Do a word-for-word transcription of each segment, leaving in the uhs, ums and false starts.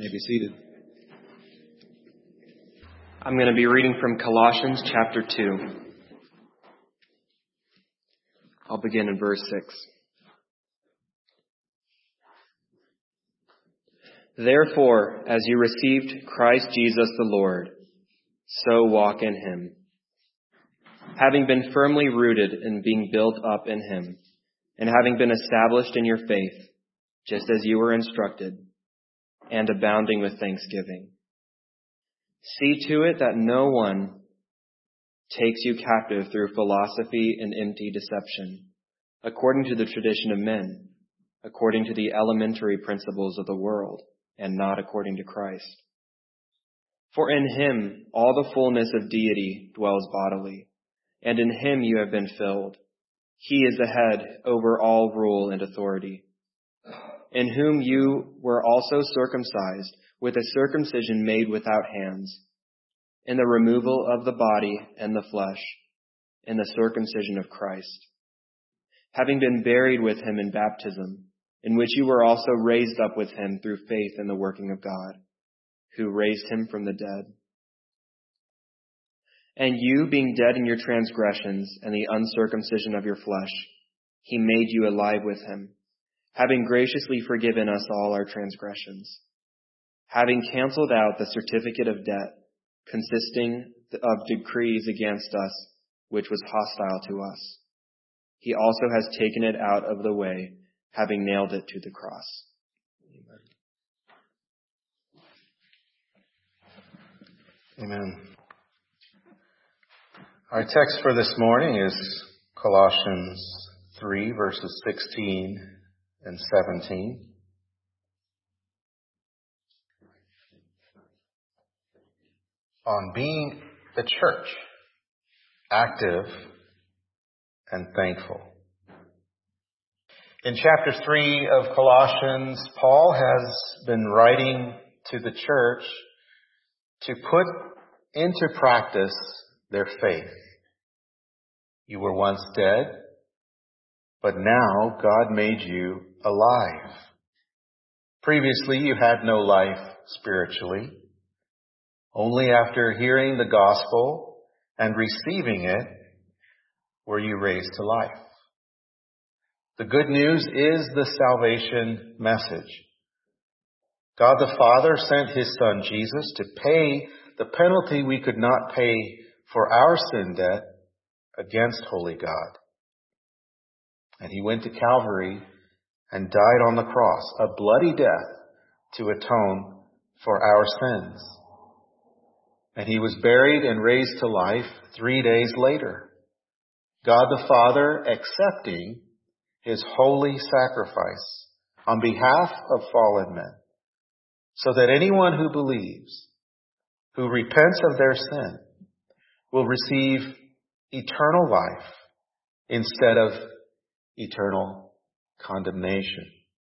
may be seated. I'm going to be reading from Colossians chapter two. I'll begin in verse six. Therefore, as you received Christ Jesus the Lord, so walk in him, having been firmly rooted and being built up in him, and having been established in your faith, just as you were instructed, and abounding with thanksgiving. See to it that no one takes you captive through philosophy and empty deception, according to the tradition of men, according to the elementary principles of the world, and not according to Christ. For in him all the fullness of deity dwells bodily, and in him you have been filled. He is the head over all rule and authority, in whom you were also circumcised with a circumcision made without hands, in the removal of the body and the flesh, in the circumcision of Christ, having been buried with him in baptism, in which you were also raised up with him through faith in the working of God, who raised him from the dead. And you, being dead in your transgressions and the uncircumcision of your flesh, he made you alive with him, having graciously forgiven us all our transgressions, having canceled out the certificate of debt consisting of decrees against us, which was hostile to us. He also has taken it out of the way, having nailed it to the cross. Amen. Amen. Our text for this morning is Colossians three, verses sixteen and seventeen. On being the church, active and thankful. In chapter three of Colossians, Paul has been writing to the church to put into practice their faith. You were once dead, but now God made you alive. Previously, you had no life spiritually. Only after hearing the gospel and receiving it were you raised to life. The good news is the salvation message. God the Father sent his Son Jesus to pay the penalty we could not pay for our sin debt against holy God. And he went to Calvary and died on the cross, a bloody death to atone for our sins. And he was buried and raised to life three days later. God the Father accepting his holy sacrifice on behalf of fallen men, so that anyone who believes, who repents of their sin, will receive eternal life instead of eternal condemnation.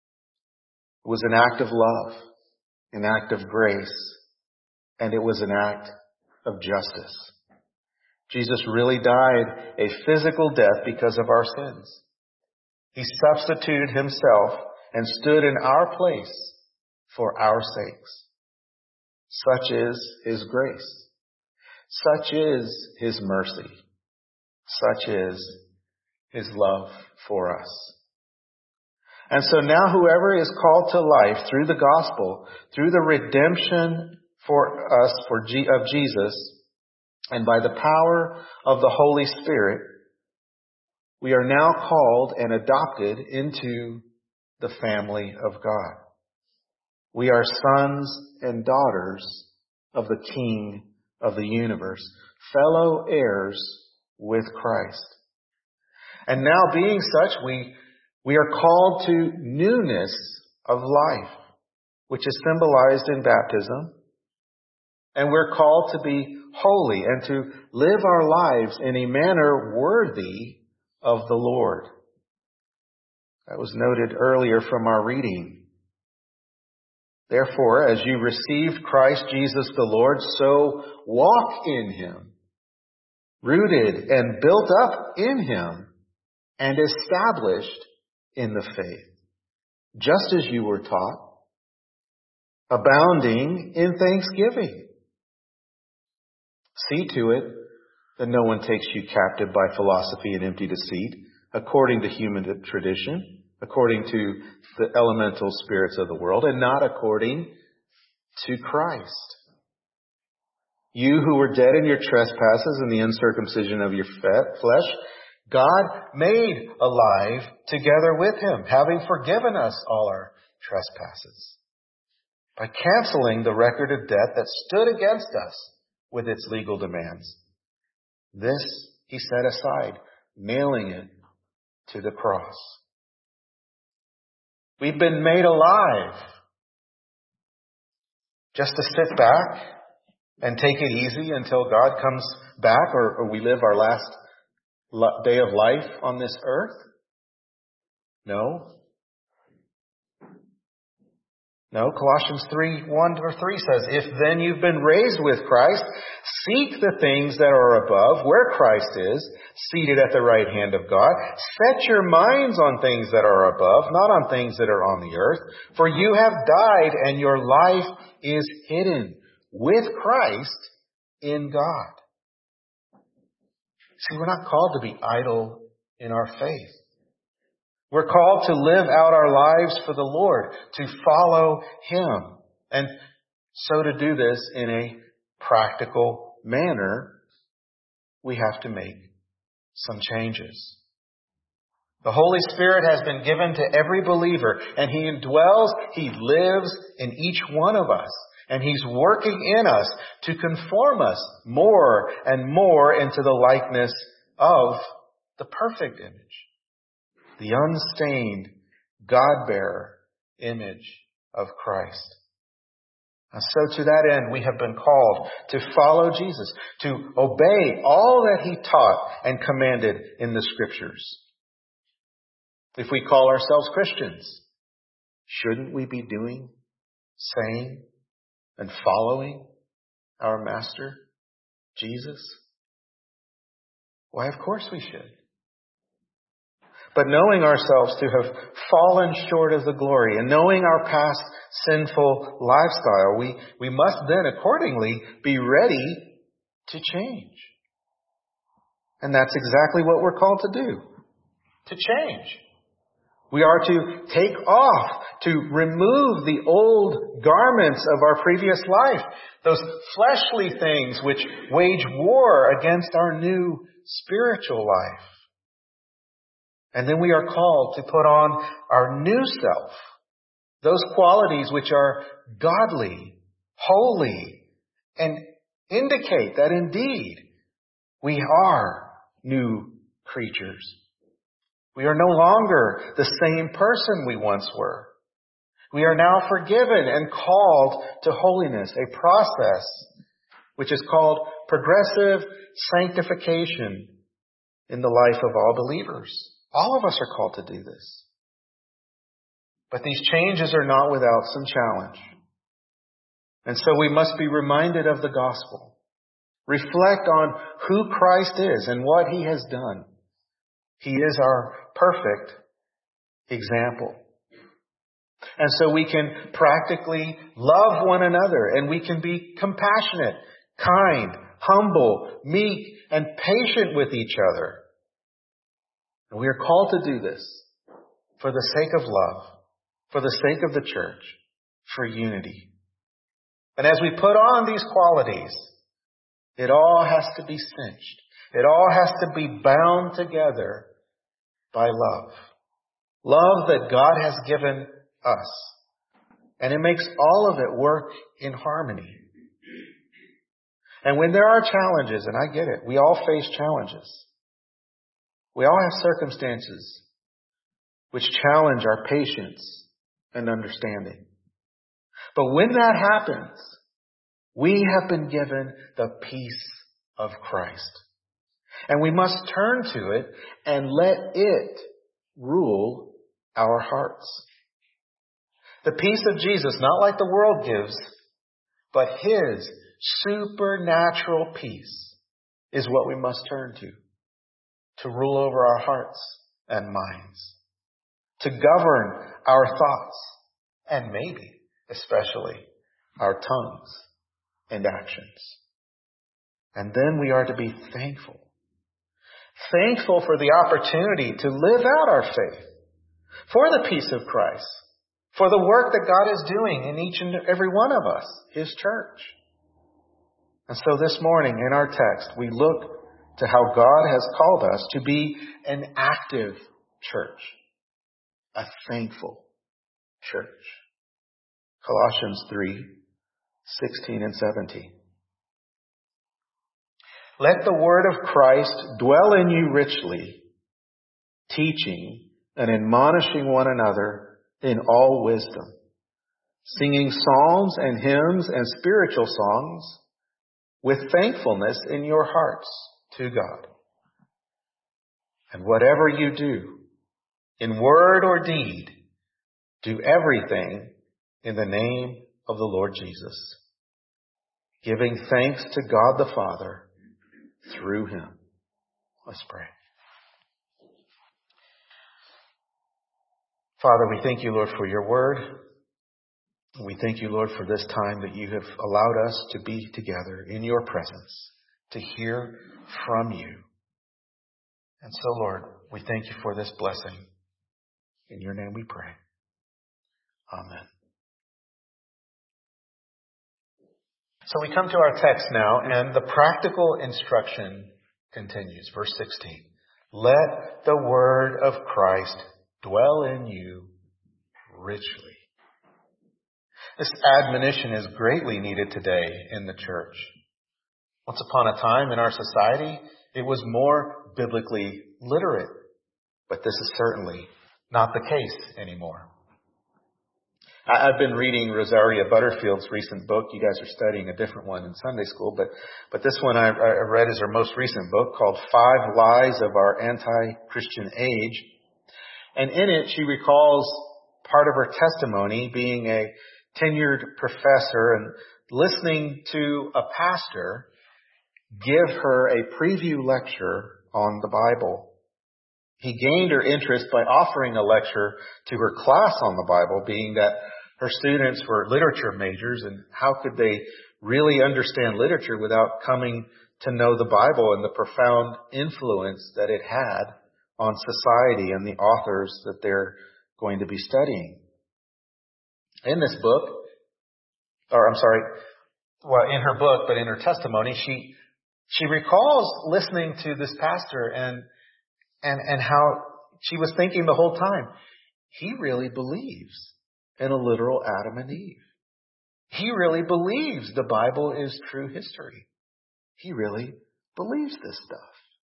It was an act of love, an act of grace, and it was an act of justice. Jesus really died a physical death because of our sins. He substituted himself and stood in our place for our sakes. Such is his grace. Such is his mercy. Such is his love for us. And so now whoever is called to life through the gospel, through the redemption for us for G- of Jesus, and by the power of the Holy Spirit, we are now called and adopted into the family of God. We are sons and daughters of the King of the universe, fellow heirs with Christ. And now being such, we, we are called to newness of life, which is symbolized in baptism. And we're called to be holy and to live our lives in a manner worthy of the Lord. That was noted earlier from our reading. Therefore, as you received Christ Jesus the Lord, so walk in him, rooted and built up in him, and established in the faith, just as you were taught, abounding in thanksgiving. See to it that no one takes you captive by philosophy and empty deceit, according to human tradition, according to the elemental spirits of the world, and not according to Christ. You who were dead in your trespasses and the uncircumcision of your flesh, God made alive together with him, having forgiven us all our trespasses, by canceling the record of debt that stood against us with its legal demands. This he set aside, nailing it to the cross. We've been made alive. Just to sit back and take it easy until God comes back, or, or we live our last day of life on this earth? No. No, Colossians three, one or three says, if then you've been raised with Christ, seek the things that are above, where Christ is, seated at the right hand of God. Set your minds on things that are above, not on things that are on the earth. For you have died, and your life is hidden with Christ in God. See, we're not called to be idle in our faith. We're called to live out our lives for the Lord, to follow him. And so to do this in a practical manner, we have to make some changes. The Holy Spirit has been given to every believer, and he indwells, he lives in each one of us. And he's working in us to conform us more and more into the likeness of the perfect image. The unstained, God-bearer image of Christ. And so to that end, we have been called to follow Jesus, to obey all that he taught and commanded in the Scriptures. If we call ourselves Christians, shouldn't we be doing, saying, and following our Master, Jesus? Why, of course we should. But knowing ourselves to have fallen short of the glory and knowing our past sinful lifestyle, we, we must then accordingly be ready to change. And that's exactly what we're called to do, to change. We are to take off, to remove the old garments of our previous life, those fleshly things which wage war against our new spiritual life. And then we are called to put on our new self, those qualities which are godly, holy, and indicate that indeed we are new creatures. We are no longer the same person we once were. We are now forgiven and called to holiness, a process which is called progressive sanctification in the life of all believers. All of us are called to do this. But these changes are not without some challenge. And so we must be reminded of the gospel. Reflect on who Christ is and what he has done. He is our perfect example. And so we can practically love one another, and we can be compassionate, kind, humble, meek, and patient with each other. And we are called to do this for the sake of love, for the sake of the church, for unity. And as we put on these qualities, it all has to be cinched. It all has to be bound together by love. Love that God has given us. And it makes all of it work in harmony. And when there are challenges, and I get it, we all face challenges. We all have circumstances which challenge our patience and understanding. But when that happens, we have been given the peace of Christ. And we must turn to it and let it rule our hearts. The peace of Jesus, not like the world gives, but his supernatural peace is what we must turn to. To rule over our hearts and minds. To govern our thoughts. And maybe, especially, our tongues and actions. And then we are to be thankful. Thankful for the opportunity to live out our faith, for the peace of Christ, for the work that God is doing in each and every one of us, His church. And so this morning in our text, we look to how God has called us to be an active church, a thankful church. Colossians three, sixteen and seventeen. Let the word of Christ dwell in you richly, teaching and admonishing one another in all wisdom, singing psalms and hymns and spiritual songs with thankfulness in your hearts to God. And whatever you do, in word or deed, do everything in the name of the Lord Jesus, giving thanks to God the Father through Him. Let's pray. Father, we thank you, Lord, for your word. We thank you, Lord, for this time that you have allowed us to be together in your presence, to hear from you. And so, Lord, we thank you for this blessing. In your name we pray. Amen. So we come to our text now, and the practical instruction continues. Verse sixteen. Let the word of Christ dwell in you richly. This admonition is greatly needed today in the church. Once upon a time in our society, it was more biblically literate. But this is certainly not the case anymore. I've been reading Rosaria Butterfield's recent book. You guys are studying a different one in Sunday school, but, but this one I, I read is her most recent book called Five Lies of Our Anti-Christian Age. And in it, she recalls part of her testimony being a tenured professor and listening to a pastor give her a preview lecture on the Bible. He gained her interest by offering a lecture to her class on the Bible, being that her students were literature majors, and how could they really understand literature without coming to know the Bible and the profound influence that it had on society and the authors that they're going to be studying. In this book, or I'm sorry, well, in her book, but in her testimony, she she recalls listening to this pastor and And, and how she was thinking the whole time, he really believes in a literal Adam and Eve. He really believes the Bible is true history. He really believes this stuff.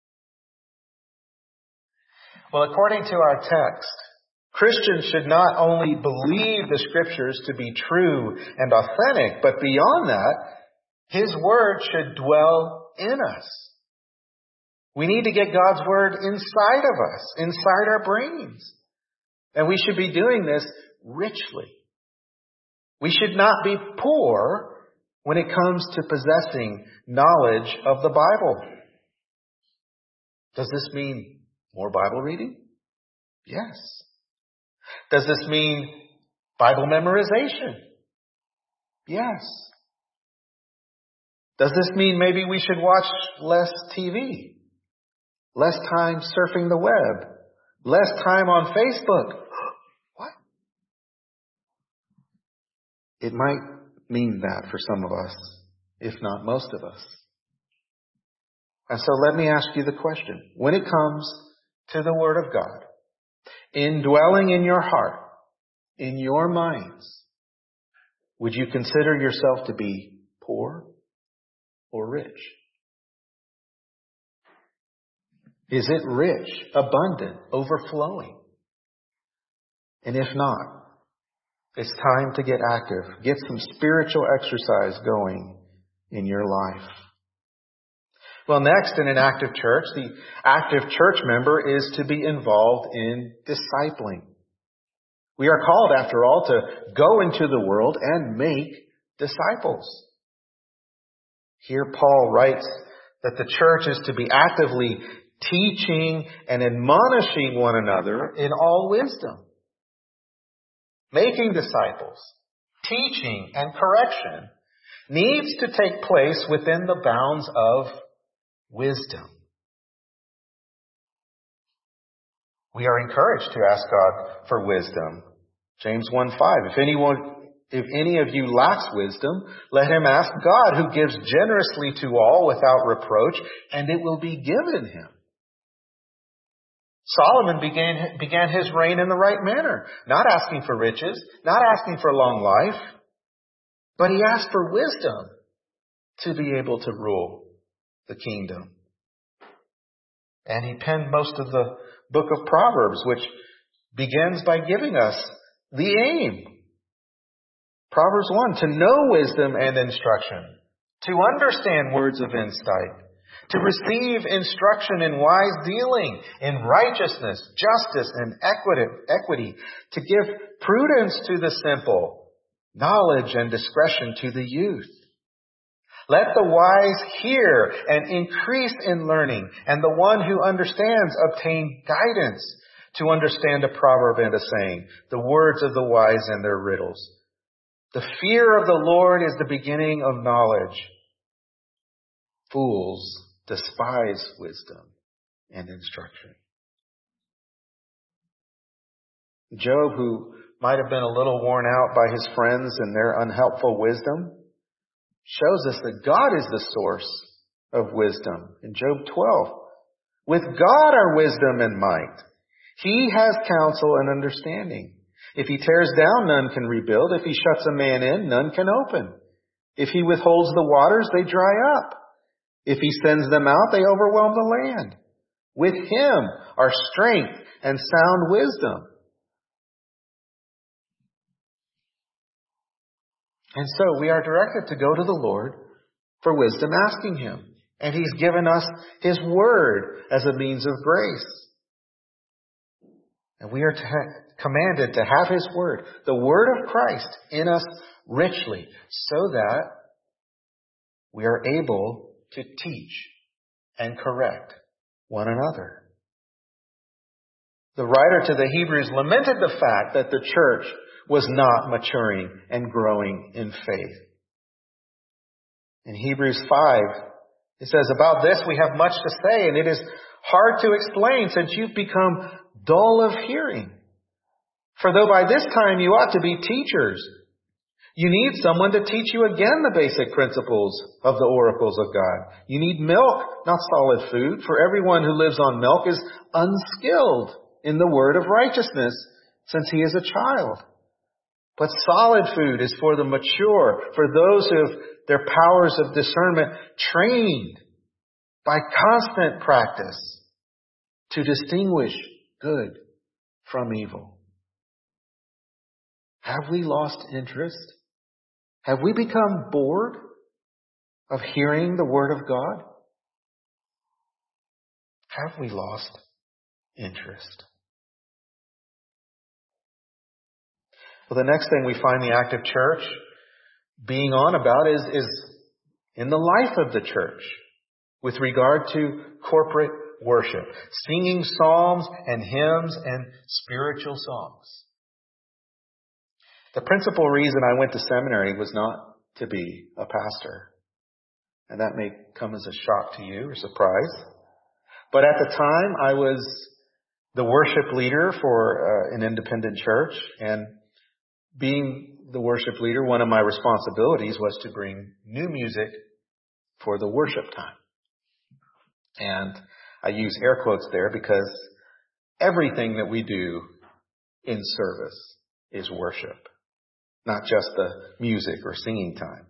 Well, according to our text, Christians should not only believe the Scriptures to be true and authentic, but beyond that, His Word should dwell in us. We need to get God's Word inside of us, inside our brains. And we should be doing this richly. We should not be poor when it comes to possessing knowledge of the Bible. Does this mean more Bible reading? Yes. Does this mean Bible memorization? Yes. Does this mean maybe we should watch less T V? Less time surfing the web. Less time on Facebook. What? It might mean that for some of us, if not most of us. And so let me ask you the question. When it comes to the Word of God, indwelling in your heart, in your minds, would you consider yourself to be poor or rich? Is it rich, abundant, overflowing? And if not, it's time to get active. Get some spiritual exercise going in your life. Well, next, in an active church, the active church member is to be involved in discipling. We are called, after all, to go into the world and make disciples. Here Paul writes that the church is to be actively teaching and admonishing one another in all wisdom. Making disciples. teaching, and correction needs to take place within the bounds of wisdom. We are encouraged to ask God for wisdom. James one five, if anyone, if any of you lacks wisdom, let him ask God, who gives generously to all without reproach, and it will be given him. Solomon began, began his reign in the right manner, not asking for riches, not asking for long life, but he asked for wisdom to be able to rule the kingdom. And he penned most of the book of Proverbs, which begins by giving us the aim. Proverbs one, to know wisdom and instruction, to understand words of insight, to receive instruction in wise dealing, in righteousness, justice, and equity, equity, to give prudence to the simple, knowledge and discretion to the youth. Let the wise hear and increase in learning, and the one who understands obtain guidance to understand a proverb and a saying, the words of the wise and their riddles. The fear of the Lord is the beginning of knowledge. Fools despise wisdom and instruction. Job, who might have been a little worn out by his friends and their unhelpful wisdom, shows us that God is the source of wisdom. In Job twelve, with God are wisdom and might. He has counsel and understanding. If he tears down, none can rebuild. If he shuts a man in, none can open. If he withholds the waters, they dry up. If he sends them out, they overwhelm the land. With him are strength and sound wisdom. And so we are directed to go to the Lord for wisdom, asking him. And he's given us his word as a means of grace. And we are to ha- commanded to have his word, the word of Christ, in us richly, so that we are able to teach and correct one another. The writer to the Hebrews lamented the fact that the church was not maturing and growing in faith. In Hebrews five, it says, about this we have much to say, and it is hard to explain since you've become dull of hearing. For though by this time you ought to be teachers, you need someone to teach you again the basic principles of the oracles of God. You need milk, not solid food, for everyone who lives on milk is unskilled in the word of righteousness, since he is a child. But solid food is for the mature, for those who have their powers of discernment trained by constant practice to distinguish good from evil. Have we lost interest? Have we become bored of hearing the word of God? Have we lost interest? Well, the next thing we find the active church being on about is, is in the life of the church with regard to corporate worship, singing psalms and hymns and spiritual songs. The principal reason I went to seminary was not to be a pastor. And that may come as a shock to you or surprise. But at the time, I was the worship leader for uh, an independent church. And being the worship leader, one of my responsibilities was to bring new music for the worship time. And I use air quotes there because everything that we do in service is worship, not just the music or singing time.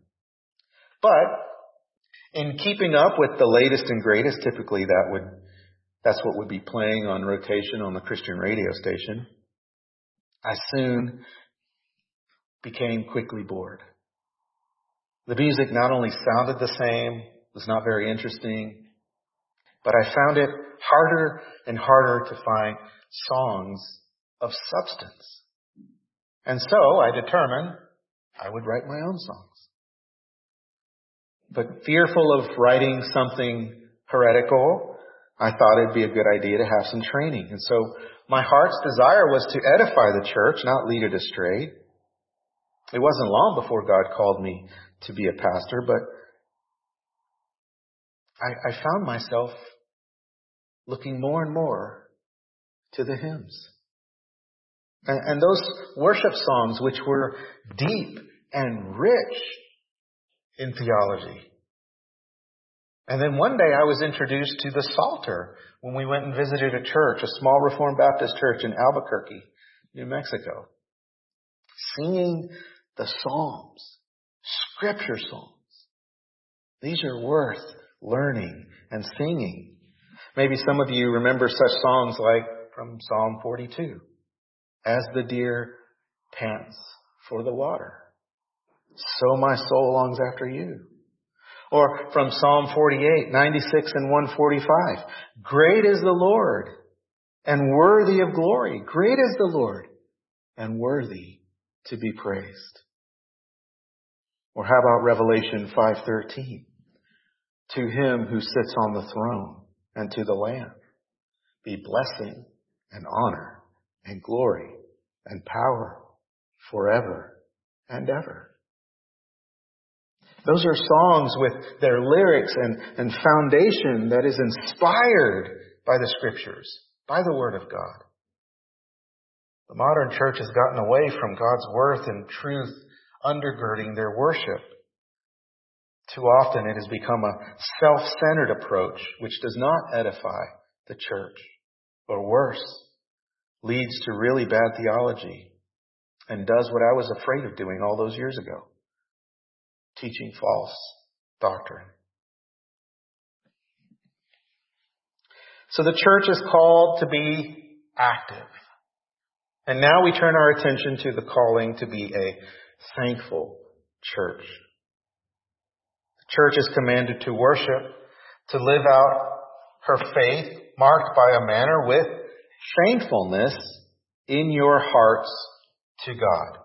But in keeping up with the latest and greatest, typically that would that's what would be playing on rotation on the Christian radio station, I soon became quickly bored. The music not only sounded the same, was not very interesting, but I found it harder and harder to find songs of substance. And so I determined I would write my own songs. But fearful of writing something heretical, I thought it'd be a good idea to have some training. And so my heart's desire was to edify the church, not lead it astray. It wasn't long before God called me to be a pastor, but I, I found myself looking more and more to the hymns. And, and those worship songs, which were deep and rich in theology. And then one day I was introduced to the Psalter when we went and visited a church, a small Reformed Baptist church in Albuquerque, New Mexico. Singing the Psalms, Scripture songs. These are worth learning and singing. Maybe some of you remember such songs like from Psalm forty-two. As the deer pants for the water, so my soul longs after you. Or from Psalm forty-eight, ninety-six and one forty-five. Great is the Lord and worthy of glory. Great is the Lord and worthy to be praised. Or how about Revelation five thirteen? To him who sits on the throne and to the Lamb be blessing and honor and glory and power forever and ever. Those are songs with their lyrics and, and foundation that is inspired by the Scriptures, by the Word of God. The modern church has gotten away from God's worth and truth undergirding their worship. Too often it has become a self-centered approach which does not edify the church, or worse, leads to really bad theology and does what I was afraid of doing all those years ago, teaching false doctrine. So the church is called to be active. And now we turn our attention to the calling to be a thankful church. The church is commanded to worship, to live out her faith, marked by a manner with thankfulness in your hearts to God.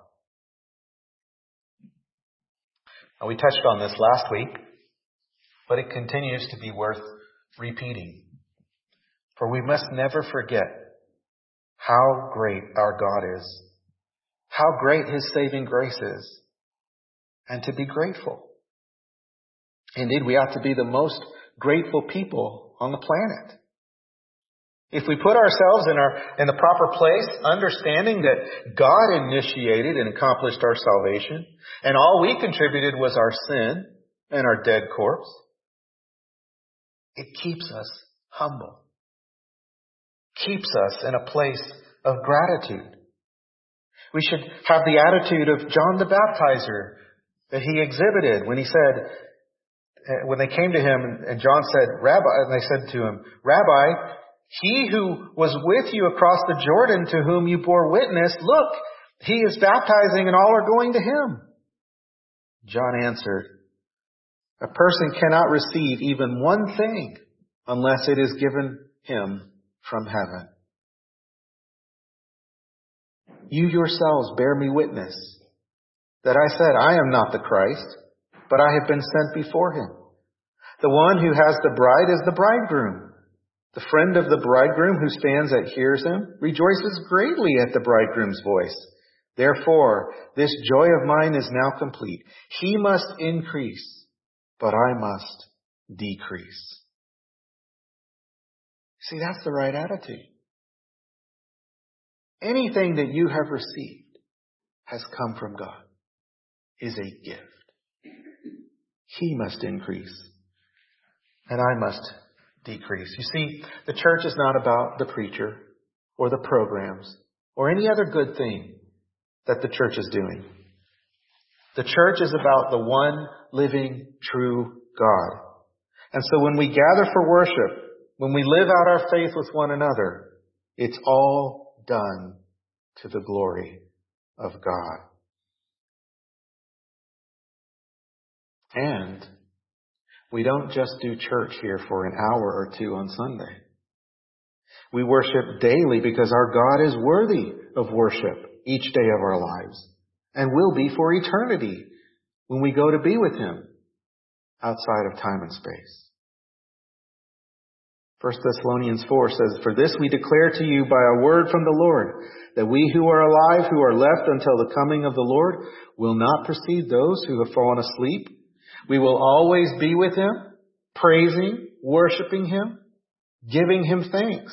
Now, we touched on this last week, but it continues to be worth repeating. For we must never forget how great our God is, how great His saving grace is, and to be grateful. Indeed, we ought to be the most grateful people on the planet. If we put ourselves in our in the proper place, understanding that God initiated and accomplished our salvation, and all we contributed was our sin and our dead corpse, it keeps us humble. Keeps us in a place of gratitude. We should have the attitude of John the Baptizer that he exhibited when he said, when they came to him and John said, Rabbi, and they said to him, Rabbi, he who was with you across the Jordan to whom you bore witness, look, he is baptizing and all are going to him. John answered, a person cannot receive even one thing unless it is given him from heaven. You yourselves bear me witness that I said, I am not the Christ, but I have been sent before him. The one who has the bride is the bridegroom. The friend of the bridegroom who stands and hears him rejoices greatly at the bridegroom's voice. Therefore, this joy of mine is now complete. He must increase, but I must decrease. See, that's the right attitude. Anything that you have received has come from God, is a gift. He must increase, and I must decrease. You see, the church is not about the preacher or the programs or any other good thing that the church is doing. The church is about the one living, true God. And so when we gather for worship, when we live out our faith with one another, it's all done to the glory of God. And we don't just do church here for an hour or two on Sunday. We worship daily because our God is worthy of worship each day of our lives and will be for eternity when we go to be with Him outside of time and space. First Thessalonians four says, "For this we declare to you by a word from the Lord, that we who are alive, who are left until the coming of the Lord, will not precede those who have fallen asleep. We will always be with Him, praising, worshiping Him, giving Him thanks."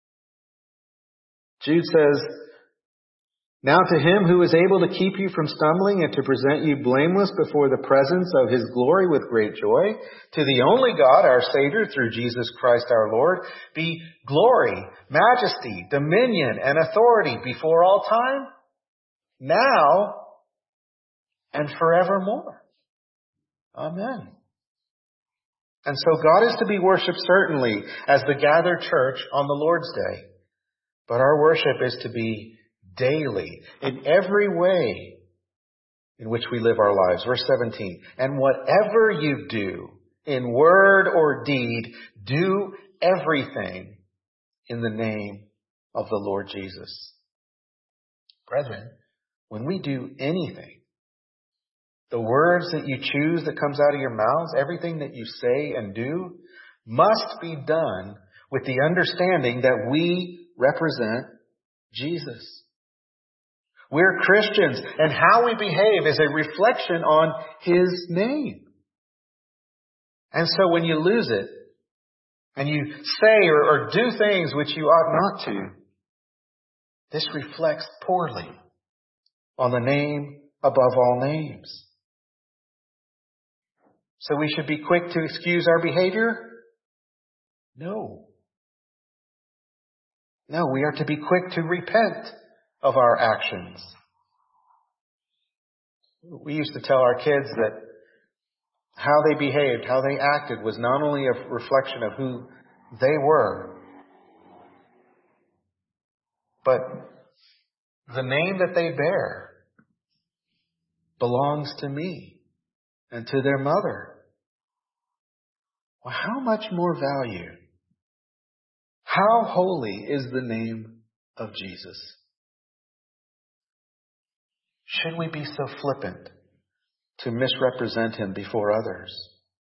Jude says, "Now to Him who is able to keep you from stumbling and to present you blameless before the presence of His glory with great joy, to the only God, our Savior, through Jesus Christ our Lord, be glory, majesty, dominion, and authority before all time, now, and forevermore. Amen." And so God is to be worshipped certainly as the gathered church on the Lord's Day. But our worship is to be daily, in every way in which we live our lives. Verse seventeen, "And whatever you do, in word or deed, do everything in the name of the Lord Jesus." Brethren, when we do anything, the words that you choose that comes out of your mouths, everything that you say and do, must be done with the understanding that we represent Jesus. We're Christians, and how we behave is a reflection on His name. And so when you lose it, and you say or, or do things which you ought not to, this reflects poorly on the name above all names. So we should be quick to excuse our behavior? No. No, we are to be quick to repent of our actions. We used to tell our kids that how they behaved, how they acted, was not only a reflection of who they were, but the name that they bear belongs to me and to their mother. Well, how much more value, how holy is the name of Jesus? Should we be so flippant to misrepresent Him before others?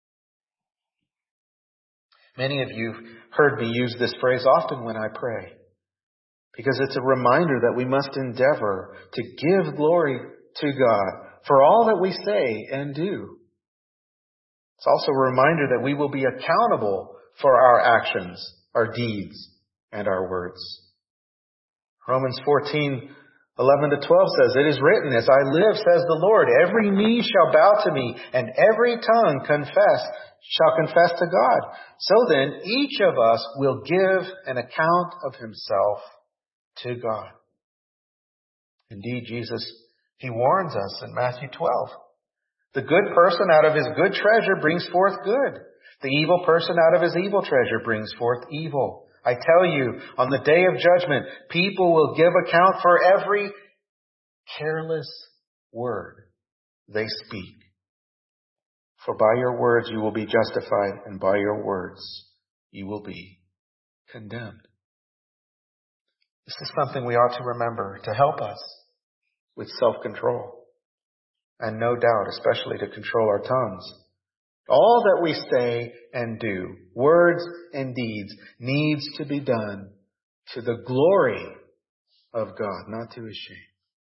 Many of you heard me use this phrase often when I pray, because it's a reminder that we must endeavor to give glory to God for all that we say and do. It's also a reminder that we will be accountable for our actions, our deeds, and our words. Romans fourteen, eleven to twelve says, "It is written, as I live, says the Lord, every knee shall bow to me, and every tongue confess, shall confess to God. So then, each of us will give an account of himself to God." Indeed, Jesus, He warns us in Matthew twelve. "The good person out of his good treasure brings forth good. The evil person out of his evil treasure brings forth evil. I tell you, on the day of judgment, people will give account for every careless word they speak. For by your words you will be justified, and by your words you will be condemned." This is something we ought to remember to help us with self-control. And no doubt, especially to control our tongues. All that we say and do, words and deeds, needs to be done to the glory of God, not to His shame.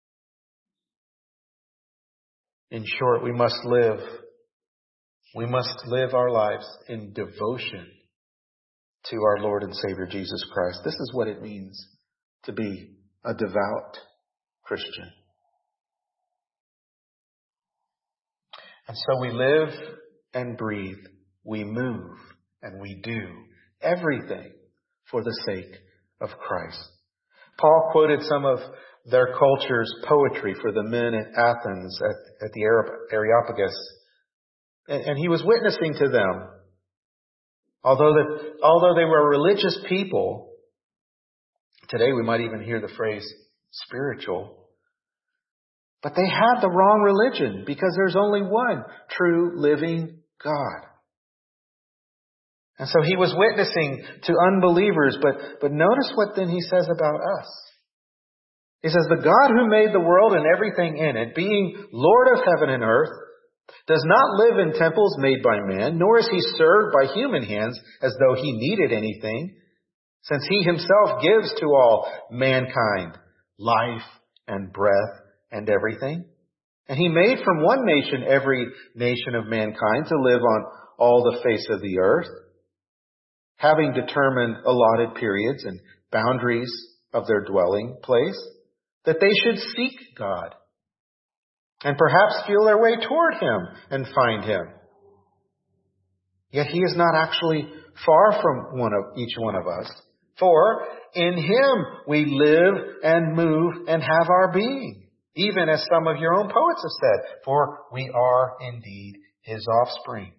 In short, we must live, we must live our lives in devotion to our Lord and Savior Jesus Christ. This is what it means to be a devout Christian. And so we live and breathe, we move and we do everything for the sake of Christ. Paul quoted some of their culture's poetry for the men at Athens at, at the Areopagus. And, and he was witnessing to them. Although, the, although they were a religious people, today we might even hear the phrase spiritual, but they had the wrong religion because there's only one true living God. And so he was witnessing to unbelievers, but, but notice what then he says about us. He says, "The God who made the world and everything in it, being Lord of heaven and earth, does not live in temples made by man, nor is he served by human hands as though he needed anything, since he himself gives to all mankind life and breath and everything. And he made from one nation every nation of mankind to live on all the face of the earth, having determined allotted periods and boundaries of their dwelling place, that they should seek God and perhaps feel their way toward Him and find Him. Yet He is not actually far from one of each one of us. For in Him we live and move and have our being, even as some of your own poets have said, for we are indeed His offspring.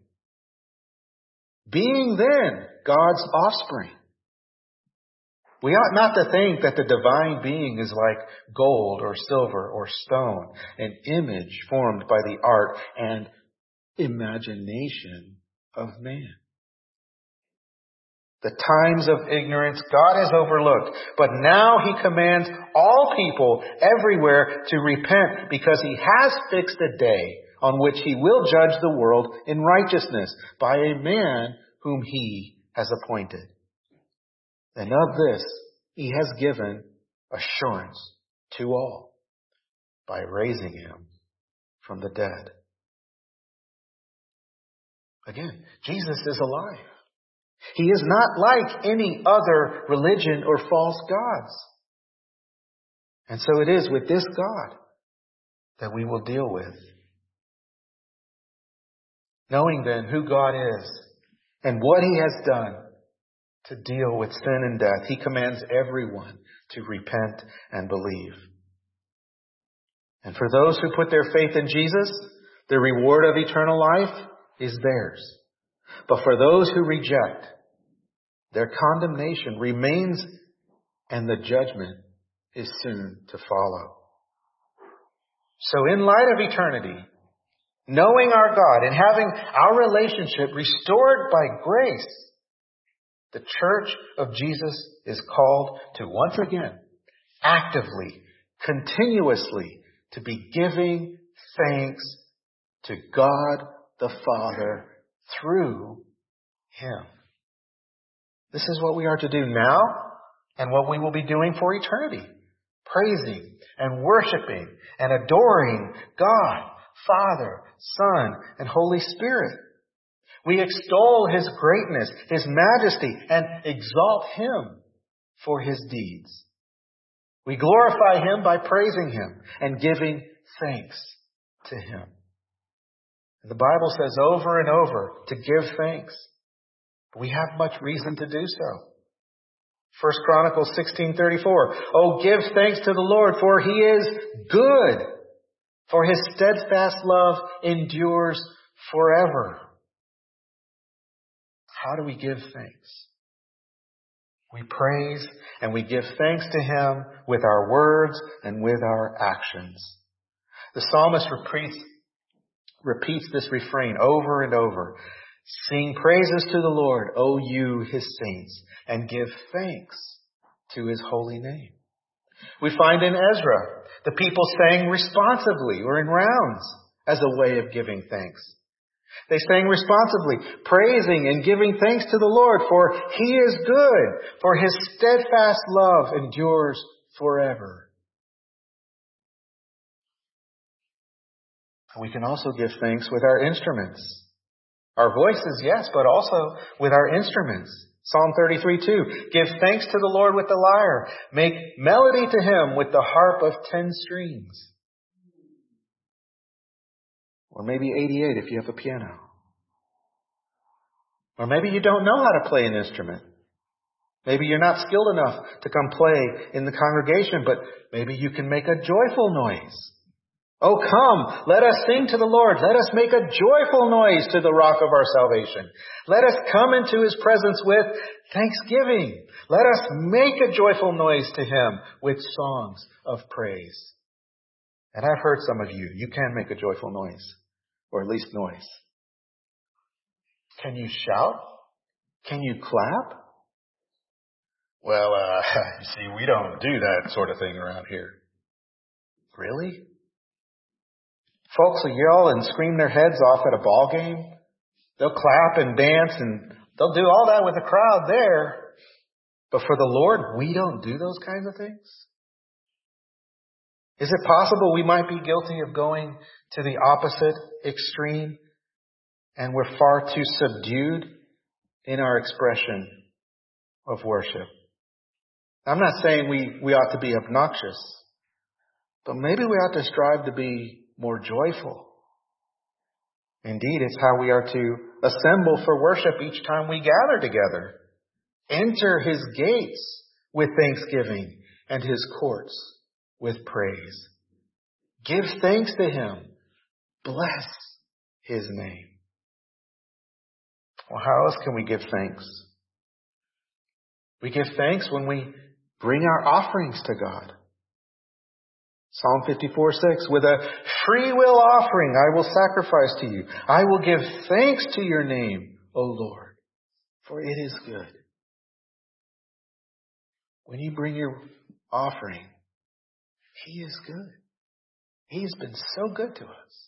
Being then God's offspring, we ought not to think that the divine being is like gold or silver or stone, an image formed by the art and imagination of man. The times of ignorance God has overlooked, but now He commands all people everywhere to repent, because He has fixed a day on which He will judge the world in righteousness by a man whom He has appointed. And of this He has given assurance to all by raising Him from the dead. Again, Jesus is alive. He is not like any other religion or false gods. And so it is with this God that we will deal with. Knowing then who God is and what He has done to deal with sin and death, He commands everyone to repent and believe. And for those who put their faith in Jesus, the reward of eternal life is theirs. But for those who reject, their condemnation remains, and the judgment is soon to follow. So in light of eternity, knowing our God and having our relationship restored by grace, the Church of Jesus is called to once again, actively, continuously, to be giving thanks to God the Father through Him. This is what we are to do now and what we will be doing for eternity. Praising and worshiping and adoring God, Father, Son, and Holy Spirit. We extol His greatness, His majesty, and exalt Him for His deeds. We glorify Him by praising Him and giving thanks to Him. The Bible says over and over to give thanks. We have much reason to do so. First Chronicles sixteen thirty-four. Oh, give thanks to the Lord, for He is good, for His steadfast love endures forever. How do we give thanks? We praise and we give thanks to Him with our words and with our actions. The psalmist repeats, repeats this refrain over and over. Sing praises to the Lord, O you, His saints, and give thanks to His holy name. We find in Ezra, the people sang responsively or in rounds as a way of giving thanks. They sang responsively, praising and giving thanks to the Lord, for He is good, for His steadfast love endures forever. We can also give thanks with our instruments. Our voices, yes, but also with our instruments. Psalm thirty-three two. Give thanks to the Lord with the lyre. Make melody to Him with the harp of ten strings. Or maybe eighty-eight if you have a piano. Or maybe you don't know how to play an instrument. Maybe you're not skilled enough to come play in the congregation, but maybe you can make a joyful noise. Oh, come, let us sing to the Lord. Let us make a joyful noise to the rock of our salvation. Let us come into His presence with thanksgiving. Let us make a joyful noise to Him with songs of praise. And I've heard some of you, you can make a joyful noise, or at least noise. Can you shout? Can you clap? Well, uh, you see, we don't do that sort of thing around here. Really? Folks will yell and scream their heads off at a ball game. They'll clap and dance and they'll do all that with the crowd there. But for the Lord, we don't do those kinds of things. Is it possible we might be guilty of going to the opposite extreme and we're far too subdued in our expression of worship? I'm not saying we, we ought to be obnoxious, but maybe we ought to strive to be more joyful. Indeed, it's how we are to assemble for worship each time we gather together. Enter His gates with thanksgiving and His courts with praise. Give thanks to Him. Bless His name. Well, how else can we give thanks? We give thanks when we bring our offerings to God. Psalm fifty-four six, with a free will offering I will sacrifice to you. I will give thanks to your name, O Lord, for it is good. When you bring your offering, He is good. He has been so good to us.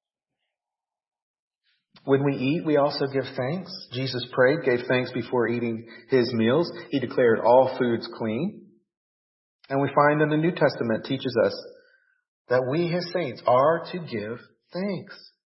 When we eat, we also give thanks. Jesus prayed, gave thanks before eating His meals. He declared all foods clean. And we find in the New Testament teaches us that we, His saints, are to give thanks.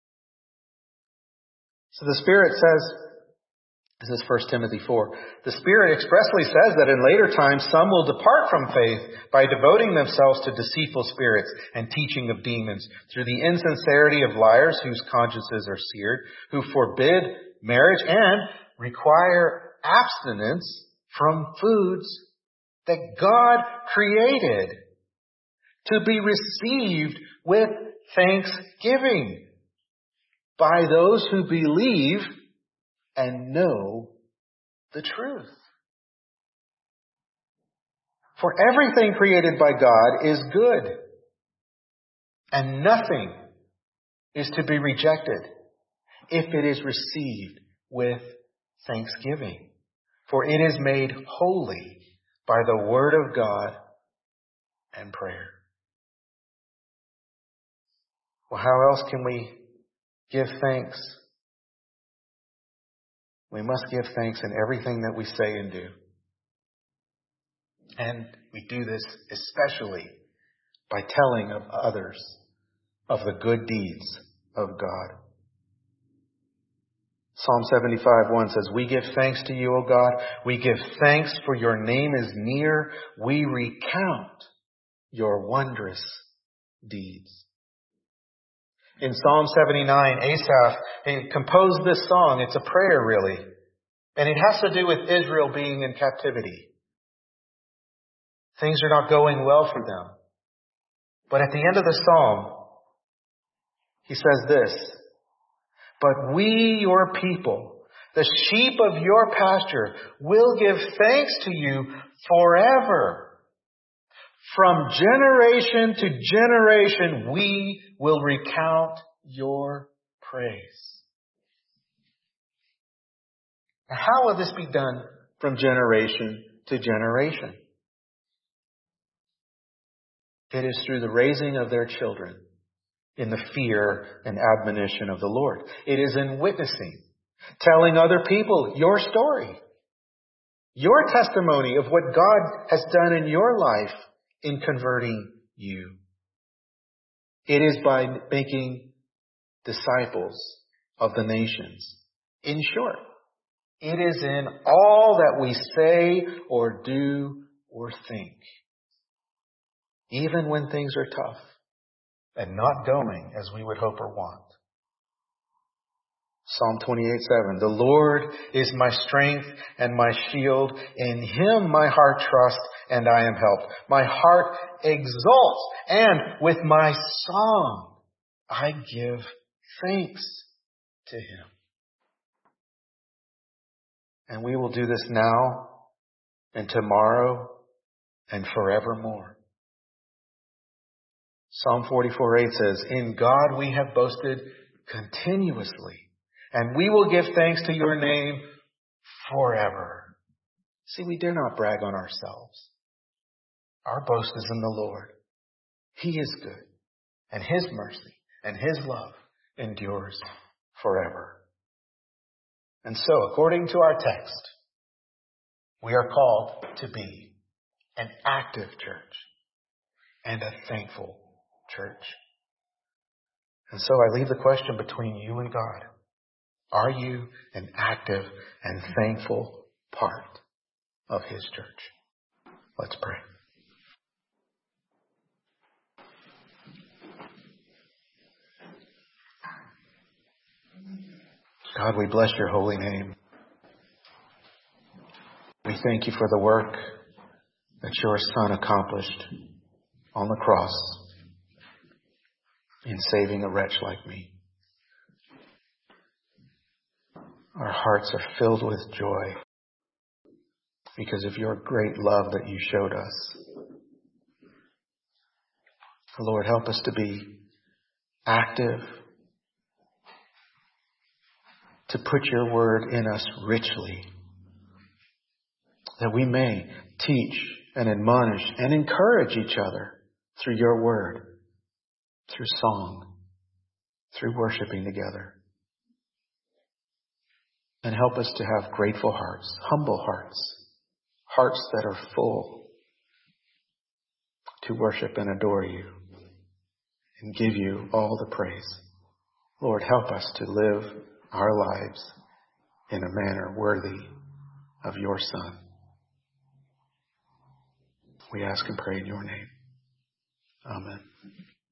So the Spirit says, this is First Timothy four, the Spirit expressly says that in later times some will depart from faith by devoting themselves to deceitful spirits and teaching of demons, through the insincerity of liars whose consciences are seared, who forbid marriage and require abstinence from foods that God created to be received with thanksgiving by those who believe and know the truth. For everything created by God is good, and nothing is to be rejected if it is received with thanksgiving. For it is made holy by the word of God and prayer. Well, how else can we give thanks? We must give thanks in everything that we say and do. And we do this especially by telling of others of the good deeds of God. Psalm seventy-five one says, we give thanks to you, O God. We give thanks for your name is near. We recount your wondrous deeds. In Psalm seventy-nine, Asaph he composed this song. It's a prayer, really. And it has to do with Israel being in captivity. Things are not going well for them. But at the end of the psalm, he says this, but we, your people, the sheep of your pasture, will give thanks to you forever. From generation to generation, we will recount your praise. Now, how will this be done from generation to generation? It is through the raising of their children in the fear and admonition of the Lord. It is in witnessing, telling other people your story, your testimony of what God has done in your life in converting you. It is by making disciples of the nations. In short, it is in all that we say or do or think, even when things are tough and not going as we would hope or want. Psalm twenty-eight seven, the Lord is my strength and my shield. In Him my heart trusts and I am helped. My heart exults and with my song I give thanks to Him. And we will do this now and tomorrow and forevermore. Psalm forty-four eight says, in God we have boasted continuously, and we will give thanks to your name forever. See, we dare not brag on ourselves. Our boast is in the Lord. He is good, and His mercy and His love endures forever. And so, according to our text, we are called to be an active church and a thankful church. And so I leave the question between you and God. Are you an active and thankful part of His church? Let's pray. God, we bless your holy name. We thank you for the work that your Son accomplished on the cross in saving a wretch like me. Our hearts are filled with joy because of your great love that you showed us. Lord, help us to be active, to put your word in us richly, that we may teach and admonish and encourage each other through your word, through song, through worshiping together. And help us to have grateful hearts, humble hearts, hearts that are full to worship and adore you and give you all the praise. Lord, help us to live our lives in a manner worthy of your Son. We ask and pray in your name. Amen.